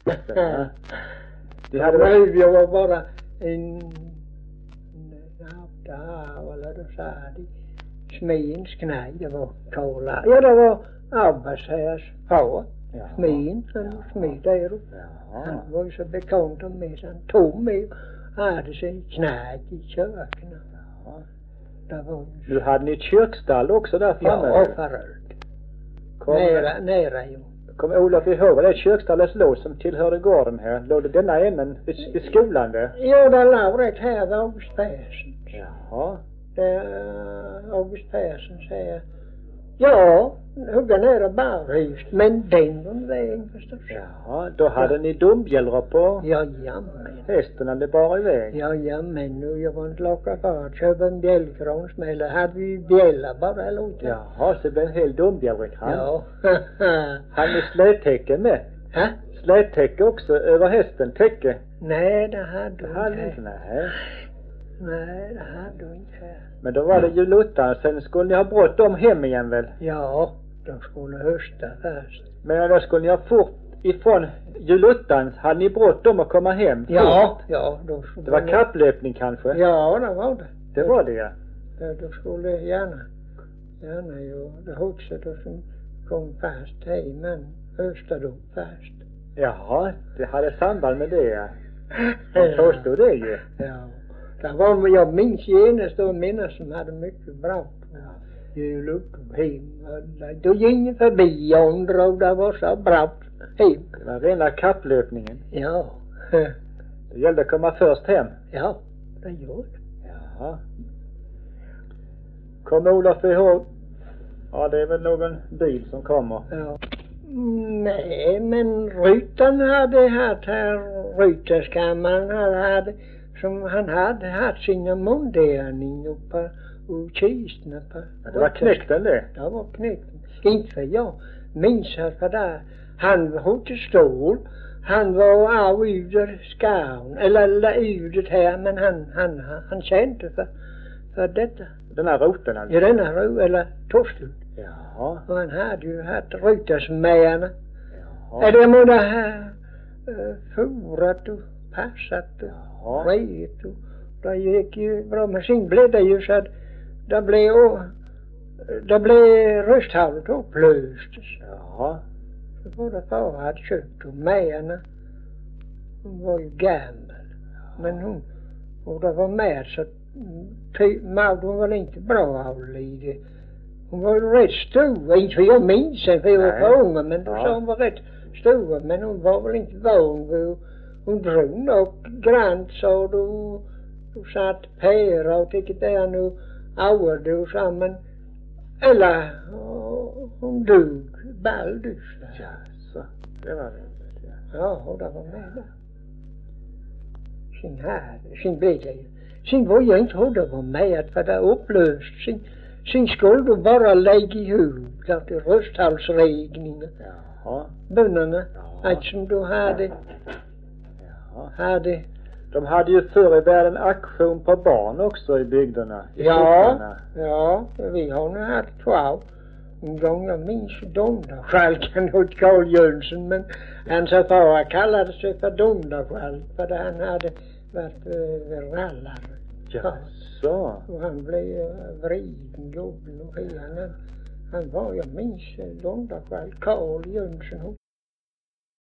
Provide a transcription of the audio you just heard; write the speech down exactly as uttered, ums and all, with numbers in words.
Ja. De hade väl... Jag var bara en... Ja, eller då sa de. Smedens knäg, det var kola. Ja, det var Abbas härs far. Smeden, han var smed där. Han var ju så bekant med sig. Han tog med och hade sig knäg i köken. Det var ju... Du hade ni ett kyrkstall också där framme? Ja, förut. Kom, nära, nära ju. Kom Olof ihåg vad det kökstallet låg som tillhörde gården här? Låg det denna änden vid, vid skolan där? Ja, det låg rätt här vid August Persson. Jaha. Det August Persson säger, ja, hugga ner barhuset, men den var vägen förstås. Jaha, då hade ja. Ni dombjällror på jajamän. hästen det bar iväg? Jajamän, nu jag var inte locka för att köpa en bjällkronsmäll. Hade vi bjälla bara eller inte. Jaha, så det blev en hel dombjällrekran. Ja. Hade ni slättäcke med? Hä? Slättäcke också över hästen, täcke? Nej, det hade du inte. inte. Nej. Nej, det hade du inte. Men då var det julottan, sen skulle ni ha bråttom hem igen väl? Ja, de skulle hösta först. Men då skulle ni ha fort ifrån julottan, hade ni bråttom att komma hem? Ja, ja. Då skulle det var kapplöpning kanske? Ja, det var det. Det var det, ja. Då skulle gärna, gärna ju, det också då som kom fast hem, men höstade upp fast. Jaha, det hade samband med det, ja. De påstod det ju. Ja. Det var, jag minns genast och minnas som hade mycket bra jul upp hem. Då gick förbi andra och det var så bra hem. Det var rena kapplöpningen. Ja. Det gällde att komma först hem. Ja, det gjorde det. Jaha. Kom Olof ihåg? Ja, det är väl någon bil som kommer. Ja. Nej, men Rytan hade haft här, Rytarskammaren hade hade som han hade haft sina monderingar på och kistorna på. Ja, det var knäckten det? Det var knäckten. Inte för jag minns att för det. Han var till stol. Han var av ur skaun. Eller ur här. Men han, han, han, han kände för, för detta. Den här roten alltså? Ja, den här roten. Eller torsken. Jaha. Och han hade ju haft rytarsmäarna. Jaha. Eller må det här uh, forat och passat och ja. Ret och det gick ju bra. Men sen blev det ju så att det blev det blev rösthavet upplöstes. Jaha. Så både far hade köpt och mäarna. Hon var ju gammal. Men hon, och det var med så Maud hon var inte bra avlid. Hon var ju rätt stor. Inte för jag minns sen för jag var för unga. Men då ja. Sa hon var rätt stor. Men hon var väl inte van vid. Hon drog och grant så då, då satt pera och tyckte det är nu avade och samman. Eller hon dog baldus. Ja, så det var det. Ja, ja och det var med där. Sen här, sen blev det ju. Sen var jag inte hur det var med för det upplöst. Sen, sen skulle du bara lägga ihop det till rösthalsregningen. Jaha. Bönarna. Allt som du hade. Hade. De hade ju förr i världen aktion på barn också i bygderna. I ja, skogarna. ja, vi har nu haft två. En gång jag minns Dondaskälken åt Carl Jönsson, men hans far kallade sig för Dondaskälk för det han hade varit äh, rallare. Ja, så. Och han blev äh, vriden gubben och hela han, han var, jag minns Dondaskälk, Carl Jönsson.